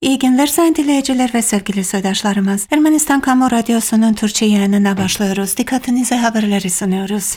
İyi günler sayın dinleyiciler ve sevgili soydaşlarımız. Ermenistan Kamu Radyosu'nun Türkçe yayınına başlıyoruz. Dikkatinize haberleri sunuyoruz.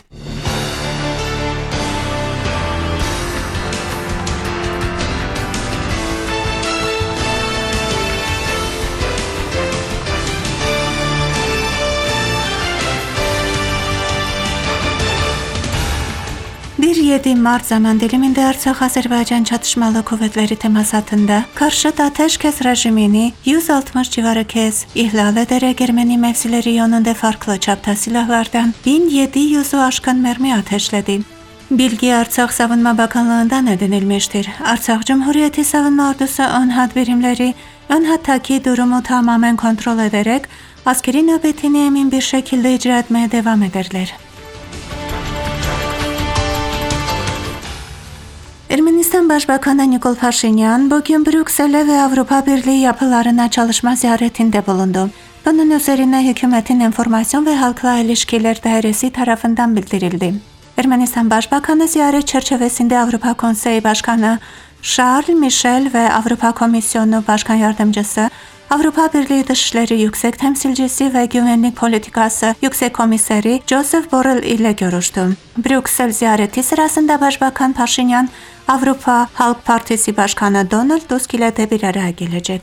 Bir 7 Mart zaman diliminde Artsakh-Azerbaycan çatışmalı kuvvetleri temasatında karşıt ateşkes rejimini 160 civarı kez ihlal ederek Ermeni mevzileri yönünde farklı çapta silahlardan 1700'ü aşkın mermi ateşledi. Bilgi Artsakh Savunma Bakanlığı'ndan edinilmiştir. Artsakh Cumhuriyeti Savunma Ordusu ön hat birimleri ön hattaki durumu tamamen kontrol ederek askeri nöbetini emin bir şekilde icra etmeye devam ederler. Ermenistan Başbakanı Nikol Paşinyan bugün Brüksel'e ve Avrupa Birliği yapılarına çalışma ziyaretinde bulundu. Bunun üzerine hükümetin Enformasyon ve Halkla İlişkiler Dairesi tarafından bildirildi. Ermenistan Başbakanı ziyaret çerçevesinde Avrupa Konseyi Başkanı Charles Michel ve Avrupa Komisyonu Başkan Yardımcısı, Avrupa Birliği Dışişleri Yüksek Temsilcisi ve Güvenlik Politikası Yüksek Komiseri Joseph Borrell ile görüştü. Brüksel ziyareti sırasında Başbakan Paşinyan, Avrupa Halk Partisi Başkanı Donald Tusk ile de bir araya gelecek.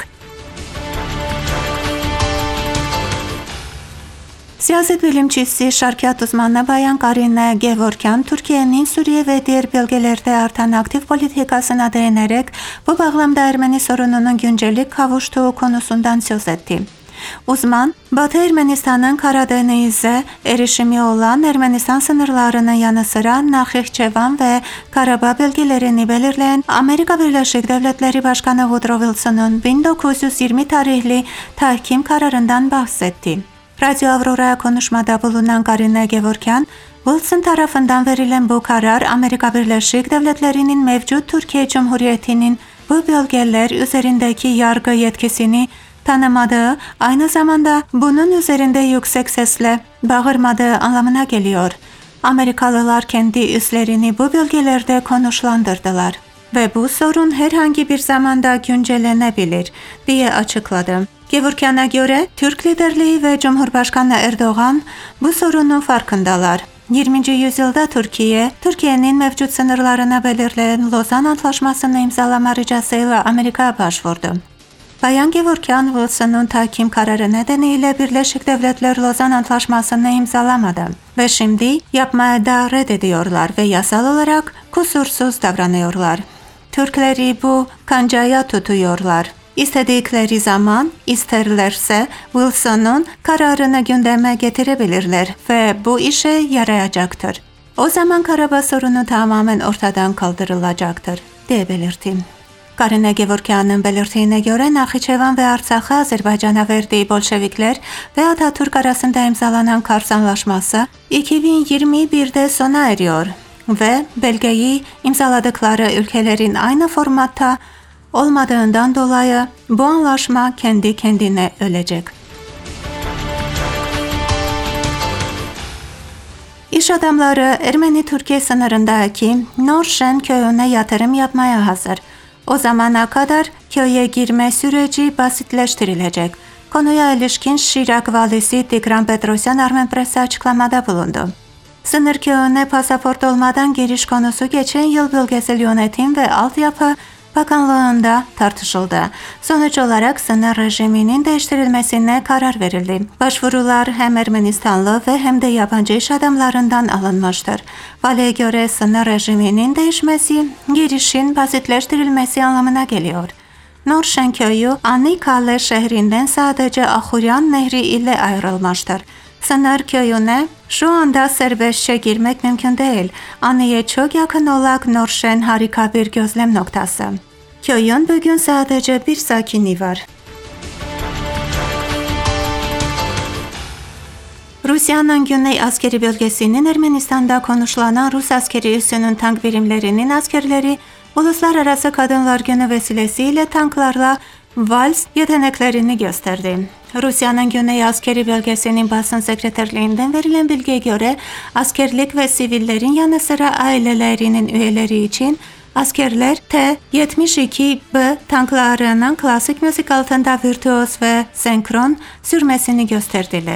Siyaset bilimcisi, şarkiyat uzmanı Bayan Karina Gevorkyan, Türkiye'nin Suriye ve diğer bölgelerde artan aktif politikasına değinerek bu bağlamda Ermeni sorununun güncellik kavuştuğu konusundan söz etti. Uzman, Batı Ermenistan'ın Karadeniz'e erişimi olan Ermenistan sınırlarının yanı sıra Nakhçıvan ve Karabağ bölgelerini belirleyen Amerika Birleşik Devletleri Başkanı Woodrow Wilson'un 1920 tarihli tahkim kararından bahsetti. Radyo Aurora'ya konuşmada bulunan Karina Gevorkyan, Wilson tarafından verilen bu karar Amerika Birleşik Devletleri'nin mevcut Türkiye Cumhuriyeti'nin bu bölgeler üzerindeki yargı yetkisini tanımadığı, aynı zamanda bunun üzerinde yüksek sesle bağırmadığı anlamına geliyor. Amerikalılar kendi üslerini bu bölgelerde konuşlandırdılar ve bu sorun herhangi bir zamanda güncellenebilir diye açıkladı. Gevorkyan'a göre Türk liderliği ve Cumhurbaşkanı Erdoğan bu sorunun farkındalar. 20. yüzyılda Türkiye'nin mevcut sınırlarına belirleyen Lozan Antlaşması'nı imzalama ricasıyla Amerika'ya başvurdu. Bayan Gevorkyan, Wilson'un tahkim kararı nedeniyle Birleşik Devletler Lozan Antlaşması'nı imzalamadı ve şimdi yapmaya da reddediyorlar ve yasal olarak kusursuz davranıyorlar. Türkleri bu kancaya tutuyorlar. İstedikleri zaman, isterlerse Wilson'un kararını gündeme getirebilirler ve bu işe yarayacaktır. O zaman Karabağ sorunu tamamen ortadan kaldırılacaktır diye belirtti. Karina Gevorkyan'ın belirttiğine göre Nakhçıvan ve Artsakh'ı Azerbaycan'a verdiği Bolşevikler ve Atatürk arasında imzalanan Kars Anlaşması 2021'de sona eriyor ve belgeyi imzaladıkları ülkelerin aynı formatta olmadığından dolayı bu anlaşma kendi kendine ölecek. İş adamları Ermeni-Türkiye sınırındaki Norşen köyüne yatırım yapmaya hazır. O zamana kadar köye girme süreci basitleştirilecek. Konuya ilişkin Şirak valisi Tigran Petrosyan Armenpress'e açıklamada bulundu. Sınır köyüne pasaport olmadan giriş konusu geçen yıl Bölgesel Yönetim ve Altyapı Bakanlığı'nda tartışıldı. Sonuç olarak sınır rejiminin değiştirilmesine karar verildi. Başvurular hem Ermenistanlı ve hem de yabancı iş adamlarından alınmıştır. Valiye göre sınır rejiminin değişmesi, girişin basitleştirilmesi anlamına geliyor. Norşen köyü Anikale şehrinden sadece Ahuryan Nehri ile ayrılmıştır. Sınır köyüne şu anda serbestçe girmek mümkün değil. Ani'ye çok yakın olan Norşen harika bir gözlem noktası. Köyün bugün sadece bir sakini var. Rusya'nın Güney askeri bölgesinin Ermenistan'da konuşlanan Rus askeri üssünün tank birimlerinin askerleri Uluslararası Kadınlar Günü vesilesiyle tanklarla vals yeteneklerini gösterdi. Rusya'nın Güney askeri bölgesinin basın sekreterliğinden verilen bilgiye göre askerlik ve sivillerin yanı sıra ailelerinin üyeleri için Askerler T-72B tanklarının klasik müzik altında virtüöz ve senkron sürmesini gösterdiler.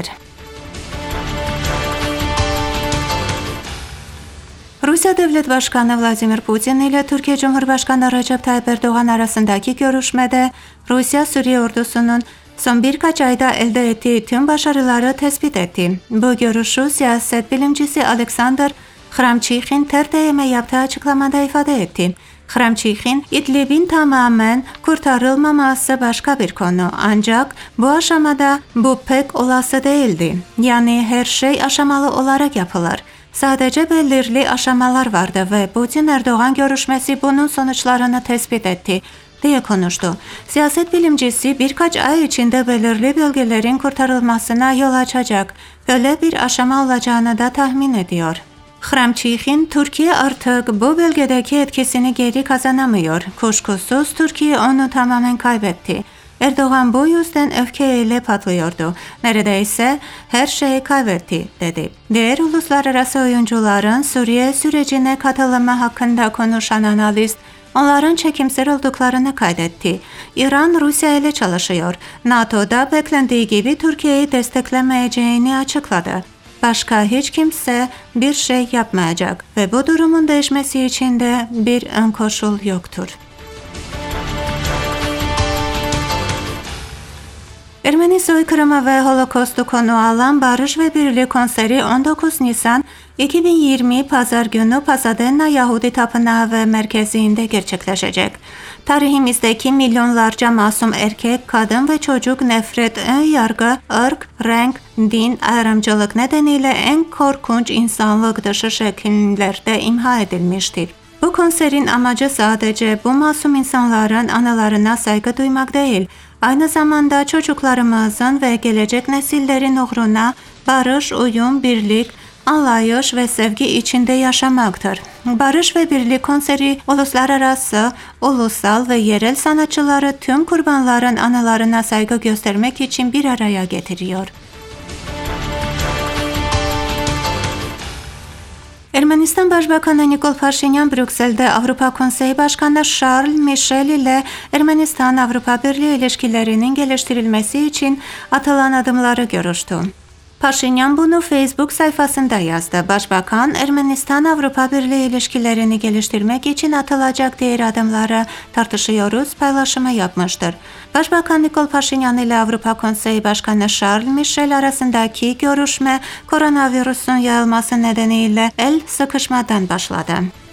Rusya Devlet Başkanı Vladimir Putin ile Türkiye Cumhurbaşkanı Recep Tayyip Erdoğan arasındaki görüşmede Rusya Suriye ordusunun son birkaç ayda elde ettiği tüm başarıları tespit etti. Bu görüşü siyaset bilimcisi Alexander Kramçikhin TRT'ye yaptığı açıklamada ifade etti. Kramçikhin, İdlib'in tamamen kurtarılmaması başka bir konu. Ancak bu aşamada bu pek olası değildi. Yani her şey aşamalı olarak yapılır. Sadece belirli aşamalar vardı ve Putin-Erdoğan görüşmesi bunun sonuçlarını tespit etti diye konuştu. Siyaset bilimcisi birkaç ay içinde belirli bölgelerin kurtarılmasına yol açacak böyle bir aşama olacağını da tahmin ediyor. Kramçikhin, Türkiye artık bu bölgedeki etkisini geri kazanamıyor. Kuşkusuz Türkiye onu tamamen kaybetti. Erdoğan bu yüzden öfkeyle patlıyordu. Neredeyse her şeyi kaybetti, dedi. Diğer uluslararası oyuncuların Suriye sürecine katılımı hakkında konuşan analist, onların çekimser olduklarını kaydetti. İran Rusya ile çalışıyor. NATO'da beklendiği gibi Türkiye'yi desteklemeyeceğini açıkladı. Başka hiç kimse bir şey yapmayacak ve bu durumun değişmesi için de bir ön koşul yoktur. Ermeni soykırımı ve Holocaust'u konu alan Barış ve Birlik konseri 19 Nisan 2020 Pazar günü Pasadena Yahudi Tapınağı ve Merkezi'nde gerçekleşecek. Tarihimizdeki milyonlarca masum erkek, kadın ve çocuk nefret, önyargı, ırk, renk, din, ayrımcılık nedeniyle en korkunç insanlık dışı şekillerde imha edilmiştir. Bu konserin amacı sadece bu masum insanların anılarına saygı duymak değil, aynı zamanda çocuklarımızın ve gelecek nesillerin uğruna barış, uyum, birlik, anlayış ve sevgi içinde yaşamaktır. Barış ve Birlik konseri uluslararası, ulusal ve yerel sanatçıları tüm kurbanların anılarına saygı göstermek için bir araya getiriyor. Ermenistan Başbakanı Nikol Paşinyan, Brüksel'de Avrupa Konseyi Başkanı Charles Michel ile Ermenistan-Avrupa Birliği ilişkilerinin geliştirilmesi için atılan adımları görüştü. Paşinyan bunu Facebook sayfasında yazdı. Başbakan, Ermenistan-Avrupa Birliği ilişkilerini geliştirmek için atılacak diğer adımları tartışıyoruz paylaşımı yapmıştır. Başbakan Nikol Paşinyan ile Avrupa Konseyi Başkanı Charles Michel arasındaki görüşme koronavirüsün yayılması nedeniyle el sıkışmadan başladı.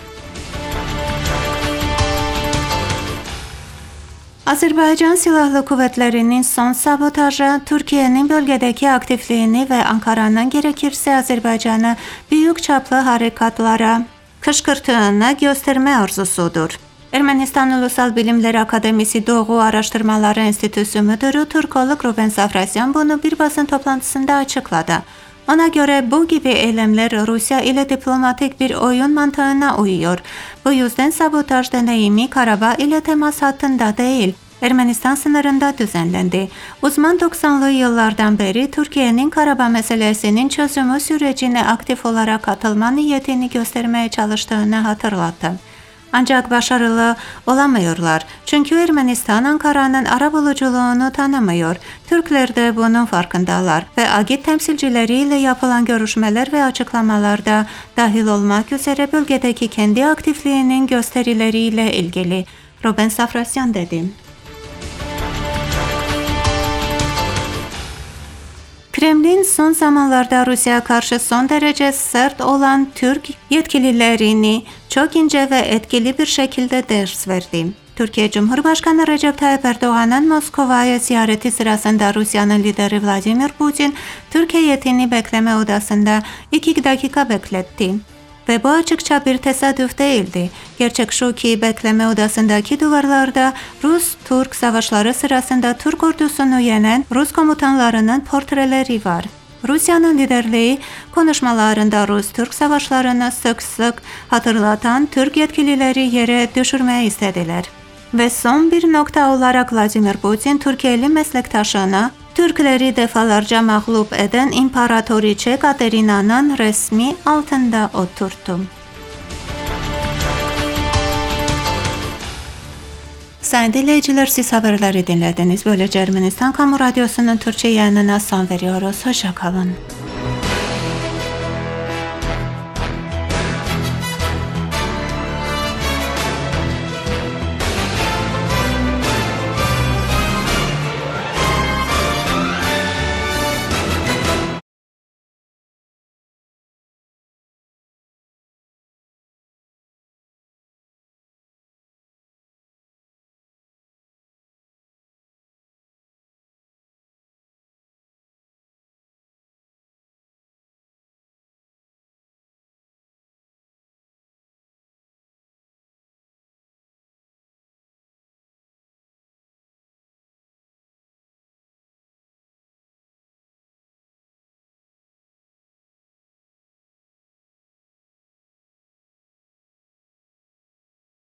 Azerbaycan Silahlı Kuvvetleri'nin son sabotajı, Türkiye'nin bölgedeki aktifliğini ve Ankara'nın gerekirse Azerbaycan'ı büyük çaplı harekatlara kışkırttığını gösterme arzusudur. Ermenistan Ulusal Bilimler Akademisi Doğu Araştırmaları Enstitüsü Müdürü Türkolog Ruben Safrasyan bunu bir basın toplantısında açıkladı. Ona göre bu gibi eylemler Rusya ile diplomatik bir oyun mantığına uyuyor. Bu yüzden sabotaj deneyimi Karabağ ile temas hattında değil, Ermenistan sınırında düzenlendi. Uzman 90'lı yıllardan beri Türkiye'nin Karabağ meselesinin çözümü sürecine aktif olarak katılma niyetini göstermeye çalıştığını hatırlattı. Ancak başarılı olamıyorlar. Çünkü Ermenistan Ankara'nın arabuluculuğunu tanımıyor. Türkler de bunun farkındalar ve AGİT temsilcileriyle yapılan görüşmeler ve açıklamalarda dahil olmak üzere bölgedeki kendi aktifliğinin gösterileriyle ilgili. Ruben Safrasyan dedi. Kremlin son zamanlarda Rusya'ya karşı son derece sert olan Türk yetkililerini çok ince ve etkili bir şekilde ders verdi. Türkiye Cumhurbaşkanı Recep Tayyip Erdoğan'ın Moskova'ya ziyareti sırasında Rusya'nın lideri Vladimir Putin, Türk heyetini bekleme odasında 2 dakika bekletti. Ve bu açıkça bir tesadüf değildi. Gerçek şu ki bekleme odasındaki duvarlarda Rus-Türk savaşları sırasında Türk ordusunu yenen Rus komutanlarının portreleri var. Rusya'nın liderliği konuşmalarında Rus-Türk savaşlarını sık sık hatırlatan Türk yetkilileri yere düşürmeyi istediler. Ve son bir nokta olarak Vladimir Putin, Türkiye'li meslektaşına Türkleri defalarca mağlup eden İmparatoriçe Katerina'nın resmi altında oturttu. Sayın dinleyiciler, siz haberleri dinlediniz. Böylece Ermenistan Kamu Radyosu'nun Türkçe yayınına son veriyoruz. Hoşça kalın.